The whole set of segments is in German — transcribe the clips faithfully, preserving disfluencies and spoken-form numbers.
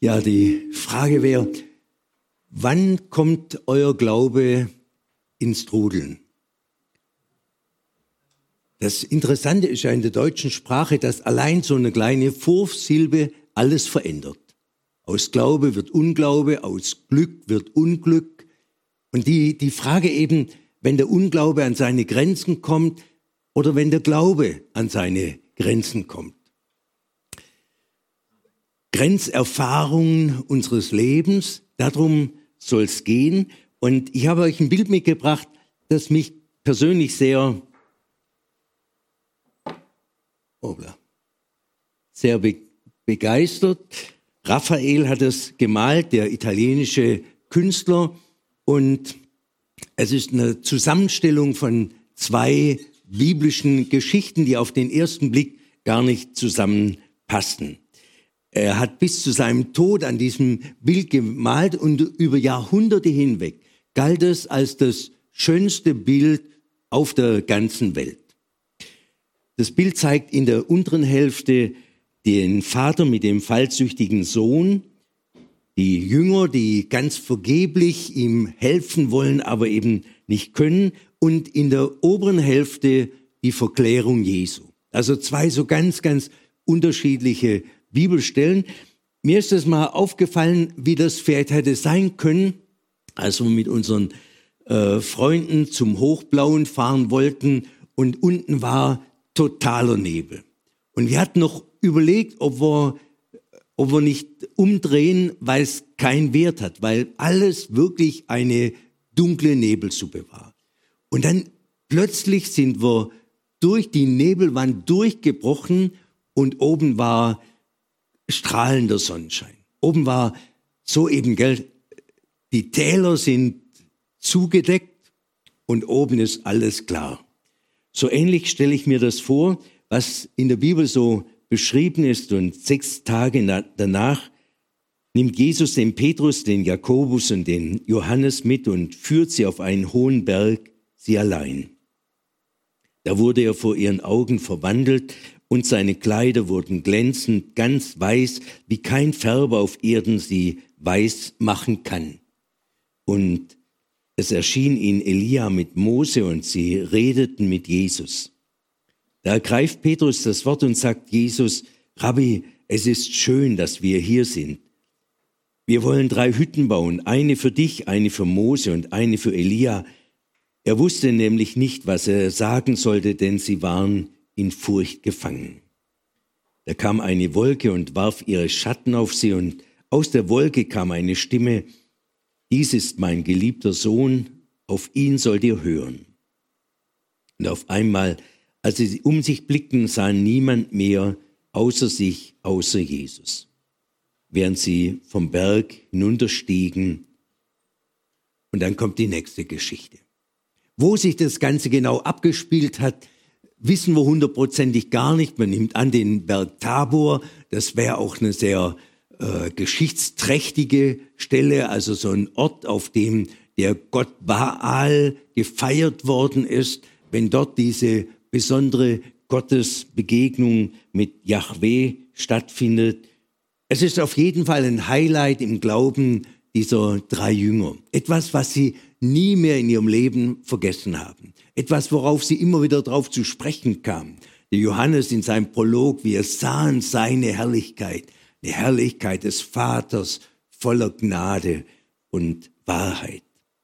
Ja, die Frage wäre, wann kommt euer Glaube ins Trudeln? Das Interessante ist ja in der deutschen Sprache, dass allein so eine kleine Vorsilbe alles verändert. Aus Glaube wird Unglaube, aus Glück wird Unglück. Und die, die Frage eben, wenn der Unglaube an seine Grenzen kommt oder wenn der Glaube an seine Grenzen kommt. Grenzerfahrungen unseres Lebens, darum soll es gehen. Und ich habe euch ein Bild mitgebracht, das mich persönlich sehr, sehr be- begeistert. Raphael hat es gemalt, der italienische Künstler. Und es ist eine Zusammenstellung von zwei biblischen Geschichten, die auf den ersten Blick gar nicht zusammenpassen. Er hat bis zu seinem Tod an diesem Bild gemalt und über Jahrhunderte hinweg galt es als das schönste Bild auf der ganzen Welt. Das Bild zeigt in der unteren Hälfte den Vater mit dem fallsüchtigen Sohn, die Jünger, die ganz vergeblich ihm helfen wollen, aber eben nicht können, und in der oberen Hälfte die Verklärung Jesu. Also zwei so ganz, ganz unterschiedliche Bibelstellen. Mir ist das mal aufgefallen, wie das vielleicht hätte sein können, als wir mit unseren äh, Freunden zum Hochblauen fahren wollten und unten war totaler Nebel. Und wir hatten noch überlegt, ob wir, ob wir nicht umdrehen, weil es keinen Wert hat, weil alles wirklich eine dunkle Nebelsuppe war. Und dann plötzlich sind wir durch die Nebelwand durchgebrochen und oben war strahlender Sonnenschein. Oben war so eben, gell, die Täler sind zugedeckt und oben ist alles klar. So ähnlich stelle ich mir das vor, was in der Bibel so beschrieben ist. Und sechs Tage na- danach nimmt Jesus den Petrus, den Jakobus und den Johannes mit und führt sie auf einen hohen Berg, sie allein. Da wurde er vor ihren Augen verwandelt und seine Kleider wurden glänzend, ganz weiß, wie kein Färber auf Erden sie weiß machen kann. Und es erschien ihnen Elia mit Mose und sie redeten mit Jesus. Da ergreift Petrus das Wort und sagt Jesus, Rabbi, es ist schön, dass wir hier sind. Wir wollen drei Hütten bauen, eine für dich, eine für Mose und eine für Elia. Er wusste nämlich nicht, was er sagen sollte, denn sie waren in Furcht gefangen. Da kam eine Wolke und warf ihre Schatten auf sie, und aus der Wolke kam eine Stimme, dies ist mein geliebter Sohn, auf ihn sollt ihr hören. Und auf einmal, als sie um sich blickten, sah niemand mehr außer sich, außer Jesus. Während sie vom Berg hinunterstiegen. Und dann kommt die nächste Geschichte. Wo sich das Ganze genau abgespielt hat, wissen wir hundertprozentig gar nicht. Man nimmt an den Berg Tabor, das wäre auch eine sehr äh, geschichtsträchtige Stelle, also so ein Ort, auf dem der Gott Baal gefeiert worden ist, wenn dort diese besondere Gottesbegegnung mit Jahwe stattfindet. Es ist auf jeden Fall ein Highlight im Glauben dieser drei Jünger. Etwas, was sie nie mehr in ihrem Leben vergessen haben. Etwas, worauf sie immer wieder drauf zu sprechen kamen. Der Johannes in seinem Prolog, wir sahen seine Herrlichkeit, die Herrlichkeit des Vaters voller Gnade und Wahrheit.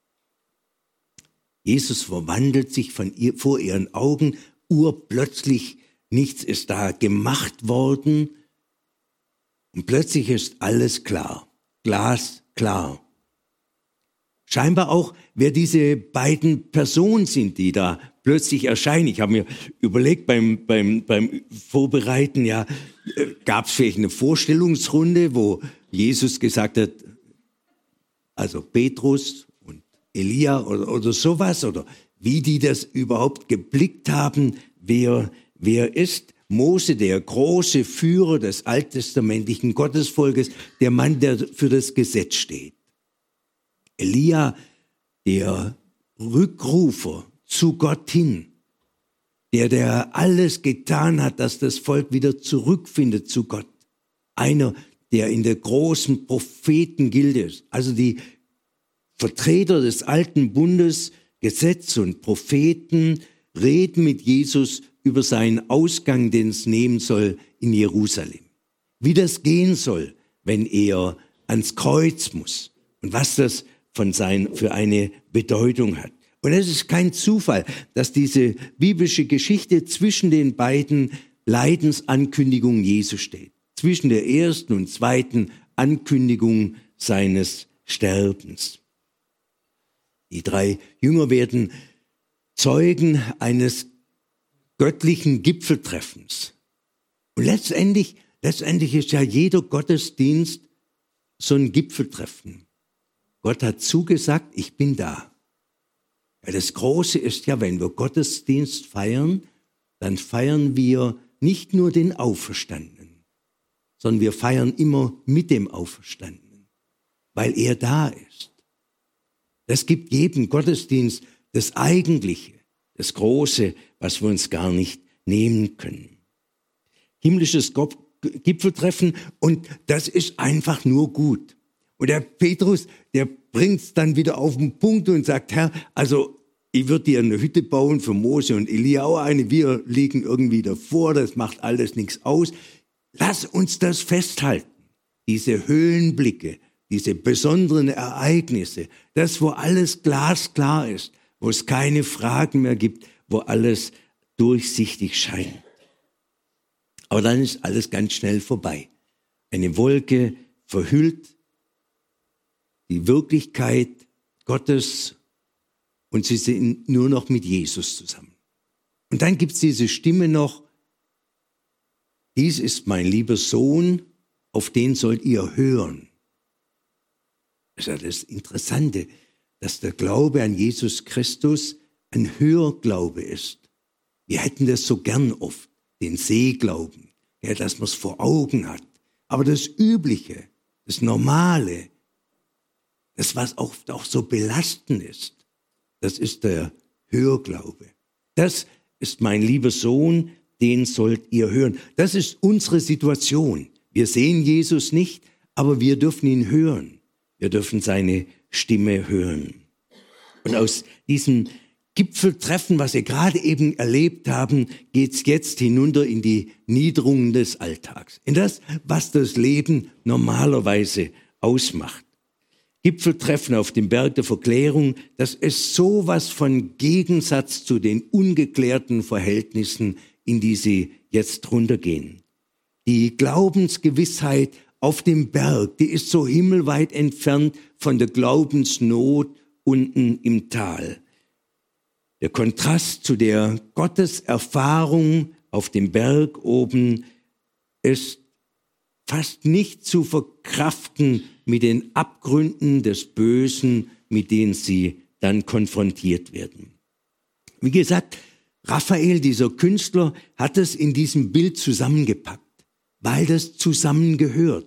Jesus verwandelt sich von ihr, vor ihren Augen, urplötzlich, nichts ist da gemacht worden und plötzlich ist alles klar, glasklar. Scheinbar auch, wer diese beiden Personen sind, die da plötzlich erscheinen. Ich habe mir überlegt beim, beim, beim Vorbereiten, ja, gab es vielleicht eine Vorstellungsrunde, wo Jesus gesagt hat, also Petrus und Elia oder, oder sowas, oder wie die das überhaupt geblickt haben, wer, wer ist Mose, der große Führer des alttestamentlichen Gottesvolkes, der Mann, der für das Gesetz steht. Elia, der Rückrufer zu Gott hin, der, der alles getan hat, dass das Volk wieder zurückfindet zu Gott. Einer, der in der großen Prophetengilde ist. Also die Vertreter des alten Bundes, Gesetz und Propheten, reden mit Jesus über seinen Ausgang, den es nehmen soll in Jerusalem. Wie das gehen soll, wenn er ans Kreuz muss und was das von sein, für eine Bedeutung hat. Und es ist kein Zufall, dass diese biblische Geschichte zwischen den beiden Leidensankündigungen Jesu steht. Zwischen der ersten und zweiten Ankündigung seines Sterbens. Die drei Jünger werden Zeugen eines göttlichen Gipfeltreffens. Und letztendlich, letztendlich ist ja jeder Gottesdienst so ein Gipfeltreffen. Gott hat zugesagt, ich bin da. Ja, das Große ist ja, wenn wir Gottesdienst feiern, dann feiern wir nicht nur den Auferstandenen, sondern wir feiern immer mit dem Auferstandenen, weil er da ist. Das gibt jedem Gottesdienst das Eigentliche, das Große, was wir uns gar nicht nehmen können. Himmlisches Gipfeltreffen, und das ist einfach nur gut. Und der Petrus, der bringt es dann wieder auf den Punkt und sagt, Herr, also ich würde dir eine Hütte bauen für Mose und Elia, auch eine, wir liegen irgendwie davor, das macht alles nichts aus. Lass uns das festhalten, diese Höhenblicke, diese besonderen Ereignisse, das, wo alles glasklar ist, wo es keine Fragen mehr gibt, wo alles durchsichtig scheint. Aber dann ist alles ganz schnell vorbei. Eine Wolke verhüllt die Wirklichkeit Gottes und sie sind nur noch mit Jesus zusammen. Und dann gibt es diese Stimme noch, dies ist mein lieber Sohn, auf den sollt ihr hören. Das ist ja das Interessante, dass der Glaube an Jesus Christus ein Hörglaube ist. Wir hätten das so gern oft, den Sehglauben, ja, dass man es vor Augen hat. Aber das Übliche, das Normale, das, was oft auch so belastend ist, das ist der Hörglaube. Das ist mein lieber Sohn, den sollt ihr hören. Das ist unsere Situation. Wir sehen Jesus nicht, aber wir dürfen ihn hören. Wir dürfen seine Stimme hören. Und aus diesem Gipfeltreffen, was wir gerade eben erlebt haben, geht's jetzt hinunter in die Niederungen des Alltags. In das, was das Leben normalerweise ausmacht. Gipfeltreffen auf dem Berg der Verklärung, das ist sowas von Gegensatz zu den ungeklärten Verhältnissen, in die sie jetzt runtergehen. Die Glaubensgewissheit auf dem Berg, die ist so himmelweit entfernt von der Glaubensnot unten im Tal. Der Kontrast zu der Gotteserfahrung auf dem Berg oben ist fast nicht zu verkraften mit den Abgründen des Bösen, mit denen sie dann konfrontiert werden. Wie gesagt, Raphael, dieser Künstler, hat es in diesem Bild zusammengepackt, weil das zusammengehört.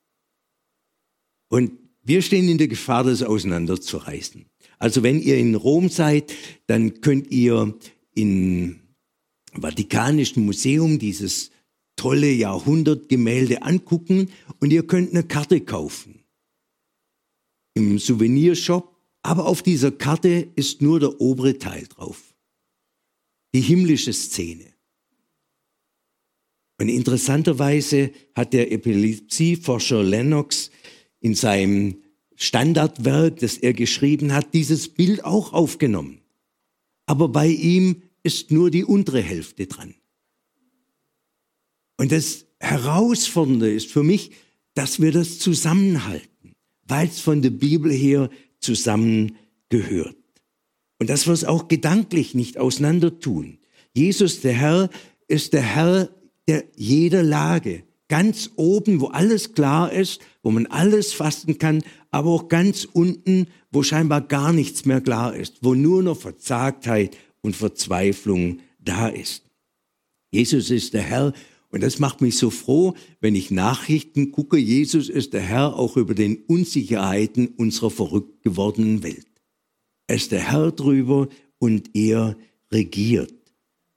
Und wir stehen in der Gefahr, das auseinanderzureißen. Also wenn ihr in Rom seid, dann könnt ihr im Vatikanischen Museum dieses tolle Jahrhundertgemälde angucken und ihr könnt eine Karte kaufen im Souvenirshop, aber auf dieser Karte ist nur der obere Teil drauf, die himmlische Szene. Und interessanterweise hat der Epilepsieforscher Lennox in seinem Standardwerk, das er geschrieben hat, dieses Bild auch aufgenommen. Aber bei ihm ist nur die untere Hälfte dran. Und das Herausfordernde ist für mich, dass wir das zusammenhalten, weil es von der Bibel her zusammengehört. Und dass wir es auch gedanklich nicht auseinander tun. Jesus, der Herr, ist der Herr der jeder Lage. Ganz oben, wo alles klar ist, wo man alles fassen kann, aber auch ganz unten, wo scheinbar gar nichts mehr klar ist, wo nur noch Verzagtheit und Verzweiflung da ist. Jesus ist der Herr. Und das macht mich so froh, wenn ich Nachrichten gucke. Jesus ist der Herr auch über den Unsicherheiten unserer verrückt gewordenen Welt. Er ist der Herr drüber und er regiert.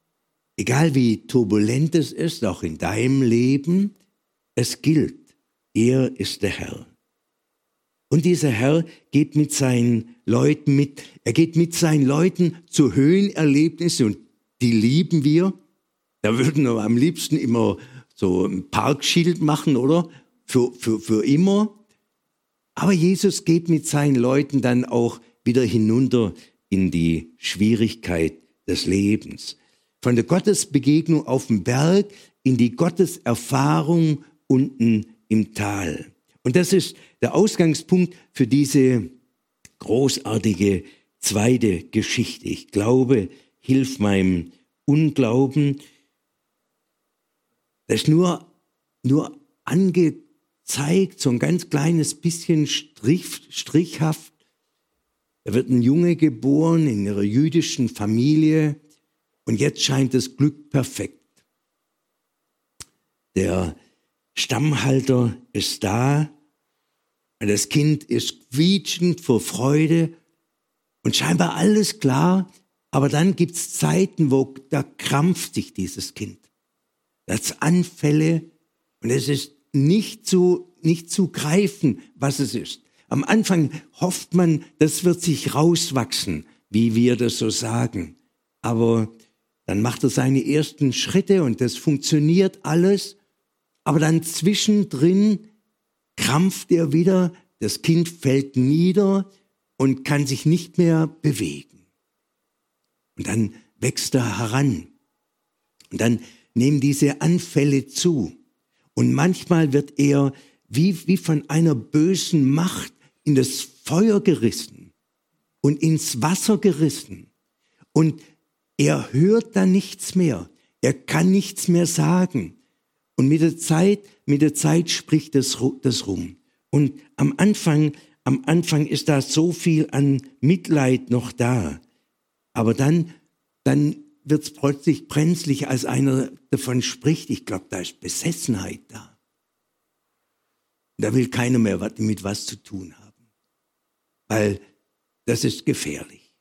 Egal wie turbulent es ist, auch in deinem Leben, es gilt. Er ist der Herr. Und dieser Herr geht mit seinen Leuten mit, er geht mit seinen Leuten zu Höhenerlebnissen und die lieben wir. Da würden wir am liebsten immer so ein Parkschild machen, oder? Für, für, für immer. Aber Jesus geht mit seinen Leuten dann auch wieder hinunter in die Schwierigkeit des Lebens. Von der Gottesbegegnung auf dem Berg in die Gotteserfahrung unten im Tal. Und das ist der Ausgangspunkt für diese großartige zweite Geschichte. Ich glaube, hilf meinem Unglauben. Das ist nur, nur angezeigt, so ein ganz kleines bisschen Strich, strichhaft. Da wird ein Junge geboren in einer jüdischen Familie und jetzt scheint das Glück perfekt. Der Stammhalter ist da und das Kind ist quietschend vor Freude und scheinbar alles klar, aber dann gibt es Zeiten, wo da krampft sich dieses Kind. Das hat Anfälle und es ist nicht zu, nicht zu greifen, was es ist. Am Anfang hofft man, das wird sich rauswachsen, wie wir das so sagen. Aber dann macht er seine ersten Schritte und das funktioniert alles. Aber dann zwischendrin krampft er wieder, das Kind fällt nieder und kann sich nicht mehr bewegen. Und dann wächst er heran. Und dann nehmen diese Anfälle zu. Und manchmal wird er wie, wie von einer bösen Macht in das Feuer gerissen und ins Wasser gerissen. Und er hört dann nichts mehr. Er kann nichts mehr sagen. Und mit der Zeit, mit der Zeit spricht das, das rum. Und am Anfang, am Anfang ist da so viel an Mitleid noch da. Aber dann, dann wird es plötzlich brenzlig, als einer davon spricht. Ich glaube, da ist Besessenheit da. Da will keiner mehr mit was zu tun haben. Weil das ist gefährlich.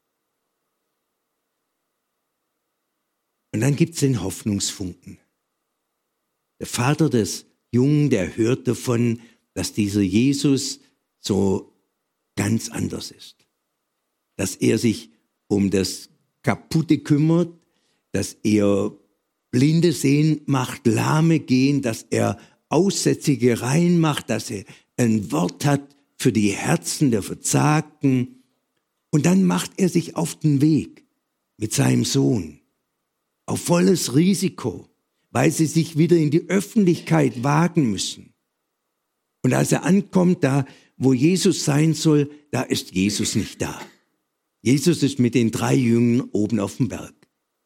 Und dann gibt es den Hoffnungsfunken. Der Vater des Jungen, der hört davon, dass dieser Jesus so ganz anders ist. Dass er sich um das Kaputte kümmert, dass er Blinde sehen macht, Lahme gehen, dass er Aussätzige rein macht, dass er ein Wort hat für die Herzen der Verzagten. Und dann macht er sich auf den Weg mit seinem Sohn, auf volles Risiko, weil sie sich wieder in die Öffentlichkeit wagen müssen. Und als er ankommt, da wo Jesus sein soll, da ist Jesus nicht da. Jesus ist mit den drei Jüngern oben auf dem Berg.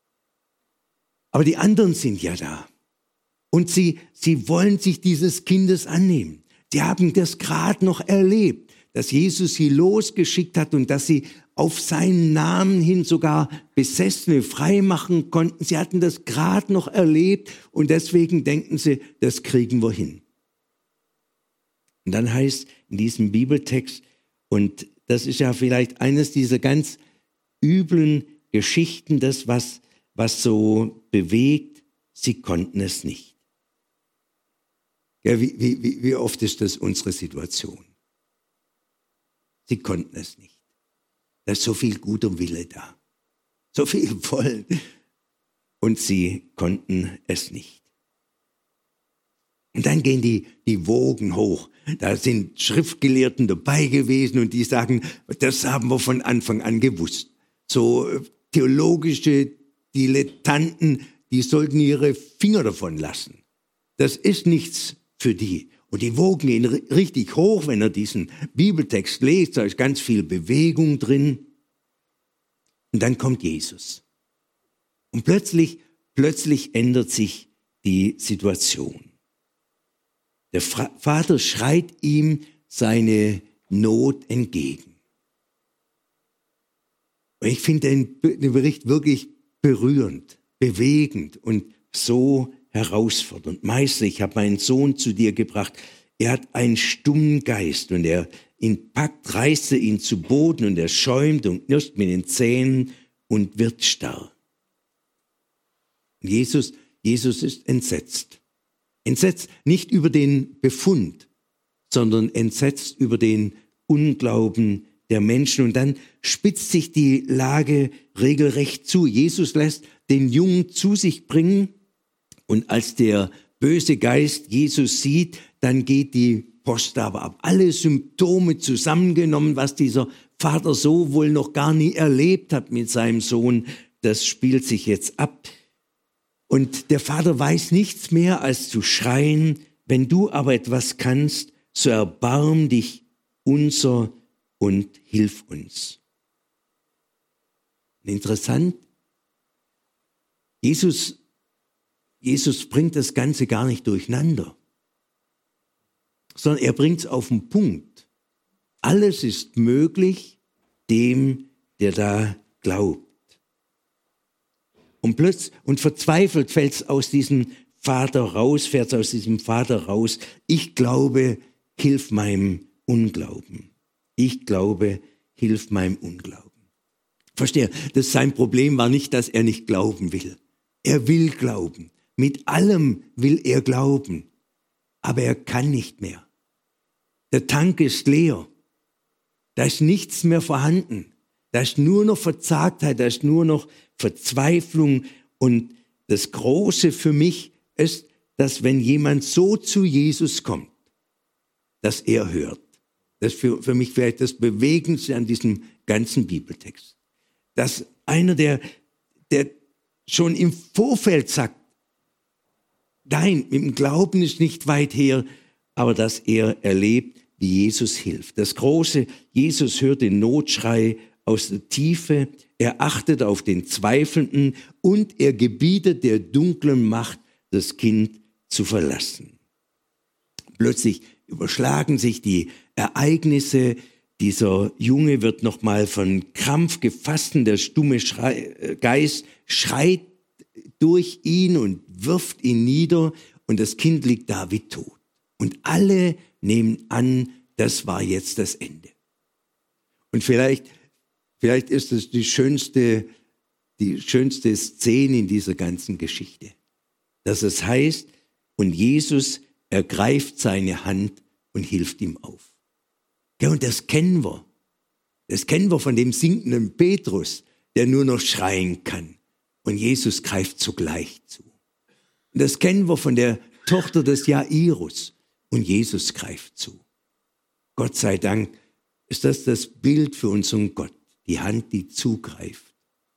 Aber die anderen sind ja da. Und sie, sie wollen sich dieses Kindes annehmen. Sie haben das gerade noch erlebt, dass Jesus sie losgeschickt hat und dass sie auf seinen Namen hin sogar Besessene freimachen konnten. Sie hatten das gerade noch erlebt und deswegen denken sie, das kriegen wir hin. Und dann heißt in diesem Bibeltext, und das ist ja vielleicht eines dieser ganz üblen Geschichten, das, was, was so bewegt, sie konnten es nicht. Ja, wie, wie, wie oft ist das unsere Situation? Sie konnten es nicht. Da ist so viel guter Wille da, so viel Wollen, und sie konnten es nicht. Und dann gehen die, die Wogen hoch. Da sind Schriftgelehrten dabei gewesen und die sagen, das haben wir von Anfang an gewusst. So theologische Dilettanten, die sollten ihre Finger davon lassen. Das ist nichts für die. Und die Wogen gehen richtig hoch, wenn er diesen Bibeltext liest, da ist ganz viel Bewegung drin. Und dann kommt Jesus. Und plötzlich, plötzlich ändert sich die Situation. Der Vater schreit ihm seine Not entgegen. Und ich finde den, den Bericht wirklich berührend, bewegend und so herausfordernd. Meister, ich habe meinen Sohn zu dir gebracht. Er hat einen stummen Geist und er ihn packt, reißt er ihn zu Boden und er schäumt und knirscht mit den Zähnen und wird starr. Und Jesus, Jesus ist entsetzt. Entsetzt nicht über den Befund, sondern entsetzt über den Unglauben der Menschen. Und dann spitzt sich die Lage regelrecht zu. Jesus lässt den Jungen zu sich bringen und als der böse Geist Jesus sieht, dann geht die Post aber ab. Alle Symptome zusammengenommen, was dieser Vater so wohl noch gar nie erlebt hat mit seinem Sohn, das spielt sich jetzt ab. Und der Vater weiß nichts mehr, als zu schreien, wenn du aber etwas kannst, so erbarm dich unser und hilf uns. Interessant, Jesus, Jesus bringt das Ganze gar nicht durcheinander, sondern er bringt es auf den Punkt. Alles ist möglich dem, der da glaubt. Und plötzlich, und verzweifelt fällt es aus diesem Vater raus, fährt es aus diesem Vater raus. Ich glaube, hilf meinem Unglauben. Ich glaube, hilf meinem Unglauben. Verstehe, das sein Problem war nicht, dass er nicht glauben will. Er will glauben. Mit allem will er glauben. Aber er kann nicht mehr. Der Tank ist leer. Da ist nichts mehr vorhanden. Da ist nur noch Verzagtheit, da ist nur noch Verzweiflung. Und das Große für mich ist, dass wenn jemand so zu Jesus kommt, dass er hört. Das ist für, für mich vielleicht das Bewegendste an diesem ganzen Bibeltext. Dass einer, der, der schon im Vorfeld sagt, nein, mit dem Glauben ist nicht weit her, aber dass er erlebt, wie Jesus hilft. Das Große, Jesus hört den Notschrei aus der Tiefe, er achtet auf den Zweifelnden und er gebietet der dunklen Macht, das Kind zu verlassen. Plötzlich überschlagen sich die Ereignisse. Dieser Junge wird nochmal von Krampf gefasst, der stumme Schrei, Geist schreit durch ihn und wirft ihn nieder und das Kind liegt da wie tot. Und alle nehmen an, das war jetzt das Ende. Und vielleicht, vielleicht ist es die schönste, die schönste Szene in dieser ganzen Geschichte, dass es heißt, und Jesus ergreift seine Hand und hilft ihm auf. Ja, und das kennen wir. Das kennen wir von dem sinkenden Petrus, der nur noch schreien kann. Und Jesus greift zugleich zu. Und das kennen wir von der Tochter des Jairus. Und Jesus greift zu. Gott sei Dank ist das das Bild für unseren Gott. Die Hand, die zugreift.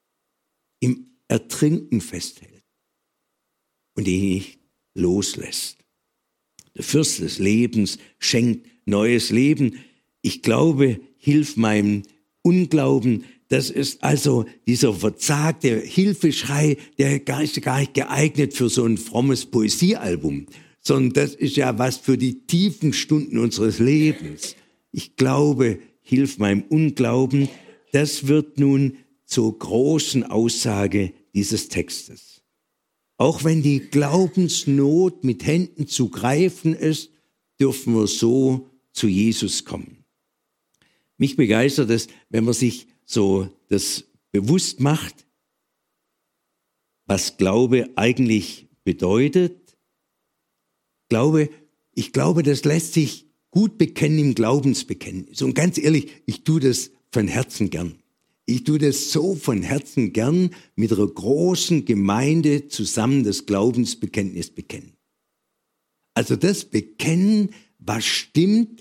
Im Ertrinken festhält. Und ihn nicht loslässt. Der Fürst des Lebens schenkt neues Leben. Ich glaube, hilf meinem Unglauben. Das ist also dieser verzagte Hilfeschrei, der gar nicht, gar nicht geeignet für so ein frommes Poesiealbum, sondern das ist ja was für die tiefen Stunden unseres Lebens. Ich glaube, hilf meinem Unglauben. Das wird nun zur großen Aussage dieses Textes. Auch wenn die Glaubensnot mit Händen zu greifen ist, dürfen wir so zu Jesus kommen. Mich begeistert es, wenn man sich so das bewusst macht, was Glaube eigentlich bedeutet. Glaube, ich glaube, das lässt sich gut bekennen im Glaubensbekenntnis. Und ganz ehrlich, ich tue das von Herzen gern. Ich tue das so von Herzen gern mit einer großen Gemeinde zusammen das Glaubensbekenntnis bekennen. Also das Bekennen, was stimmt,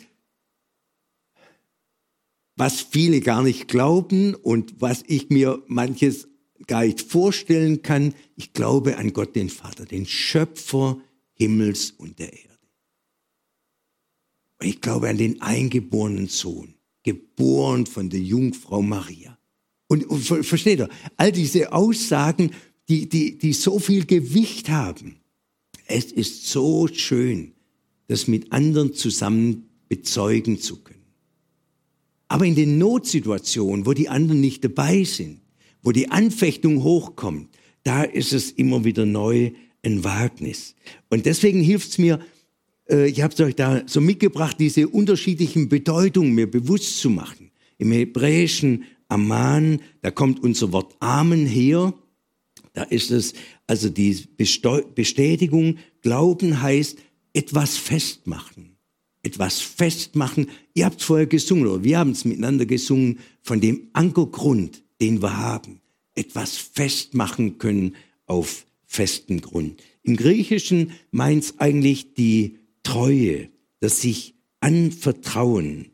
was viele gar nicht glauben und was ich mir manches gar nicht vorstellen kann. Ich glaube an Gott, den Vater, den Schöpfer Himmels und der Erde. Und ich glaube an den eingeborenen Sohn, geboren von der Jungfrau Maria. Und, und versteht ihr, all diese Aussagen, die, die, die so viel Gewicht haben. Es ist so schön, das mit anderen zusammen bezeugen zu können. Aber in den Notsituationen, wo die anderen nicht dabei sind, wo die Anfechtung hochkommt, da ist es immer wieder neu ein Wagnis. Und deswegen hilft es mir, äh, ich habe es euch da so mitgebracht, diese unterschiedlichen Bedeutungen mir bewusst zu machen. Im Hebräischen Aman, da kommt unser Wort Amen her. Da ist es, also die Bestätigung, Glauben heißt etwas festmachen. Etwas festmachen. Ihr habt es vorher gesungen, oder wir haben es miteinander gesungen, von dem Ankergrund, den wir haben. Etwas festmachen können auf festen Grund. Im Griechischen meint es eigentlich die Treue, das sich anvertrauen.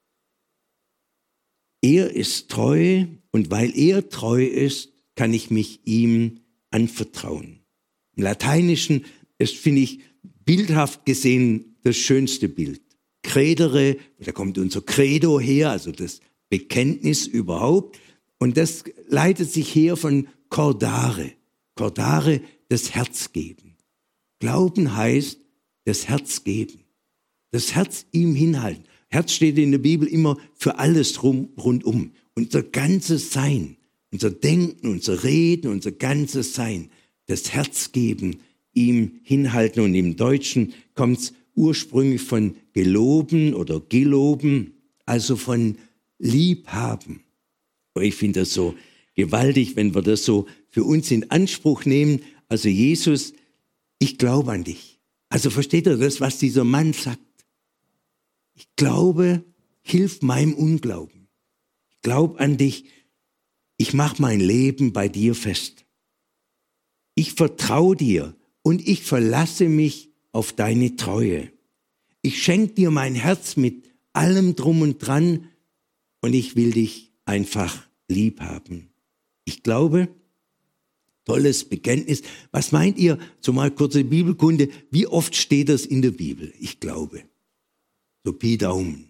Er ist treu und weil er treu ist, kann ich mich ihm anvertrauen. Im Lateinischen ist, finde ich, bildhaft gesehen das schönste Bild. Credere, da kommt unser Credo her, also das Bekenntnis überhaupt. Und das leitet sich her von Cordare. Cordare, das Herz geben. Glauben heißt, das Herz geben. Das Herz ihm hinhalten. Herz steht in der Bibel immer für alles rum, rundum. Unser ganzes Sein, unser Denken, unser Reden, unser ganzes Sein. Das Herz geben, ihm hinhalten. Und im Deutschen kommt es ursprünglich von geloben oder geloben, also von liebhaben. Ich finde das so gewaltig, wenn wir das so für uns in Anspruch nehmen. Also Jesus, ich glaube an dich. Also versteht ihr das, was dieser Mann sagt? Ich glaube, hilf meinem Unglauben. Ich glaube an dich. Ich mache mein Leben bei dir fest. Ich vertraue dir und ich verlasse mich auf deine Treue. Ich schenke dir mein Herz mit allem Drum und Dran und ich will dich einfach lieb haben. Ich glaube, tolles Bekenntnis. Was meint ihr, so mal kurze Bibelkunde, wie oft steht das in der Bibel? Ich glaube. So Pi Daumen.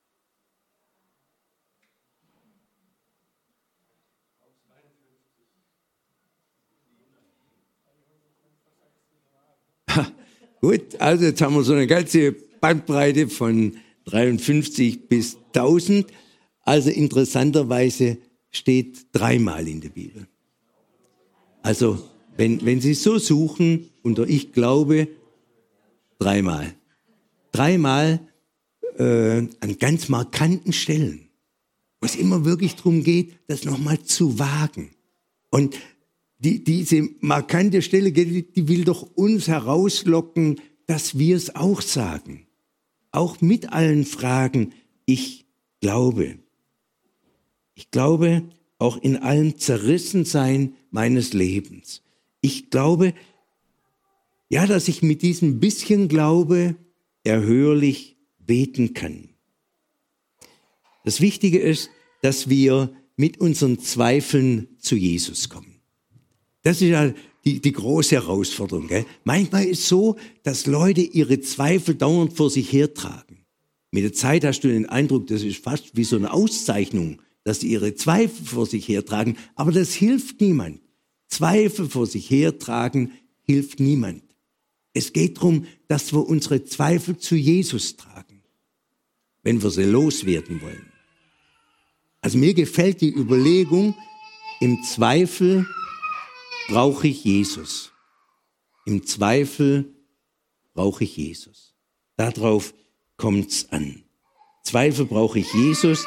Ha, gut, also jetzt haben wir so eine ganze Bandbreite von dreiundfünfzig bis tausend. Also interessanterweise steht dreimal in der Bibel. Also wenn, wenn Sie so suchen, unter Ich glaube, dreimal. Dreimal äh, an ganz markanten Stellen, wo es immer wirklich darum geht, das nochmal zu wagen. Und die, diese markante Stelle, die, die will doch uns herauslocken, dass wir es auch sagen. Auch mit allen Fragen, ich glaube. Ich glaube auch in allem Zerrissensein meines Lebens. Ich glaube, ja, dass ich mit diesem bisschen Glaube erhörlich beten kann. Das Wichtige ist, dass wir mit unseren Zweifeln zu Jesus kommen. Das ist ja die, die große Herausforderung. Gell? Manchmal ist es so, dass Leute ihre Zweifel dauernd vor sich hertragen. Mit der Zeit hast du den Eindruck, das ist fast wie so eine Auszeichnung, dass sie ihre Zweifel vor sich hertragen. Aber das hilft niemand. Zweifel vor sich hertragen hilft niemand. Es geht darum, dass wir unsere Zweifel zu Jesus tragen, wenn wir sie loswerden wollen. Also mir gefällt die Überlegung, im Zweifel brauche ich Jesus. Im Zweifel brauche ich Jesus. Darauf kommt es an. Zweifel brauche ich Jesus.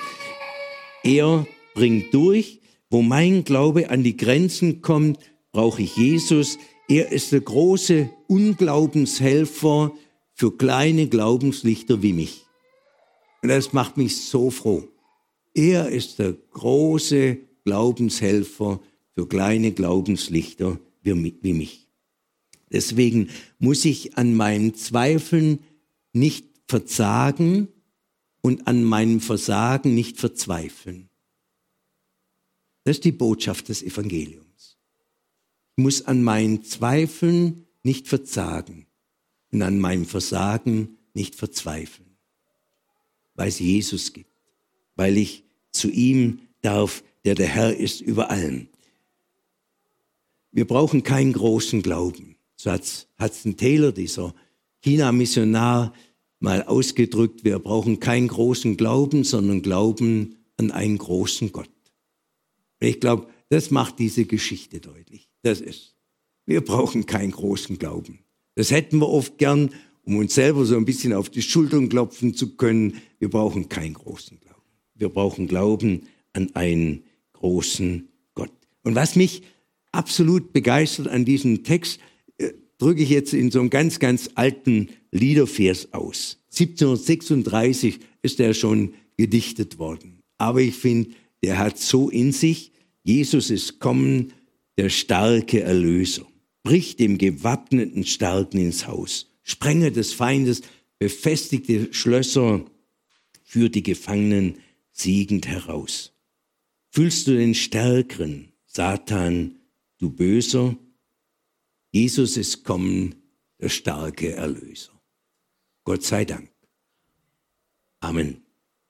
Er bringt durch. Wo mein Glaube an die Grenzen kommt, brauche ich Jesus. Er ist der große Unglaubenshelfer für kleine Glaubenslichter wie mich. Und das macht mich so froh. Er ist der große Glaubenshelfer für kleine Glaubenslichter wie mich. Deswegen muss ich an meinen Zweifeln nicht verzagen und an meinem Versagen nicht verzweifeln. Das ist die Botschaft des Evangeliums. Ich muss an meinen Zweifeln nicht verzagen und an meinem Versagen nicht verzweifeln, weil es Jesus gibt, weil ich zu ihm darf, der der Herr ist über allem. Wir brauchen keinen großen Glauben. So hat Hudson Taylor, dieser China-Missionar, mal ausgedrückt, wir brauchen keinen großen Glauben, sondern Glauben an einen großen Gott. Ich glaube, das macht diese Geschichte deutlich. Das ist, wir brauchen keinen großen Glauben. Das hätten wir oft gern, um uns selber so ein bisschen auf die Schultern klopfen zu können. Wir brauchen keinen großen Glauben. Wir brauchen Glauben an einen großen Gott. Und was mich absolut begeistert an diesem Text, äh, drücke ich jetzt in so einem ganz, ganz alten Liedervers aus. siebzehnhundertsechsunddreißig ist er schon gedichtet worden. Aber ich finde, der hat so in sich, Jesus ist kommen, der starke Erlöser. Bricht dem gewappneten Starken ins Haus. Sprenge des Feindes, befestigte Schlösser, führt die Gefangenen siegend heraus. Fühlst du den Stärkeren, Satan, du Böser? Jesus ist kommen, der starke Erlöser. Gott sei Dank. Amen.